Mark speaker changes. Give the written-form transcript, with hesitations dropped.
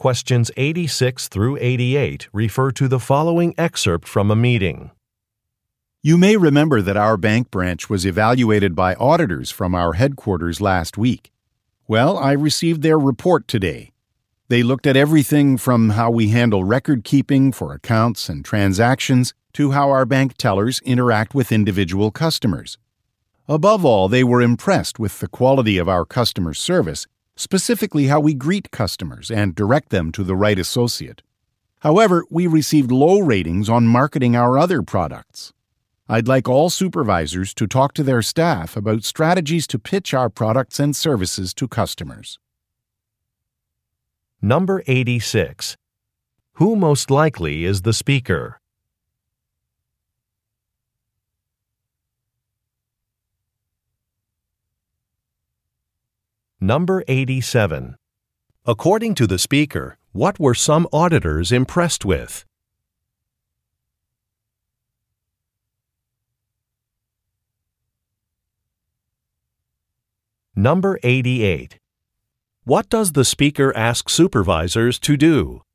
Speaker 1: Questions 86 through 88 refer to the following excerpt from a meeting.
Speaker 2: You may remember that our bank branch was evaluated by auditors from our headquarters last week. Well, I received their report today. They looked at everything from how we handle record keeping for accounts and transactions to how our bank tellers interact with individual customers. Above all, they were impressed with the quality of our customer service, specifically how we greet customers and direct them to the right associate. However, we received low ratings on marketing our other products. I'd like all supervisors to talk to their staff about strategies to pitch our products and services to customers.
Speaker 1: Number 86. Who most likely is the speaker? Number 87. According to the speaker, what were some auditors impressed with? Number 88. What does the speaker ask supervisors to do?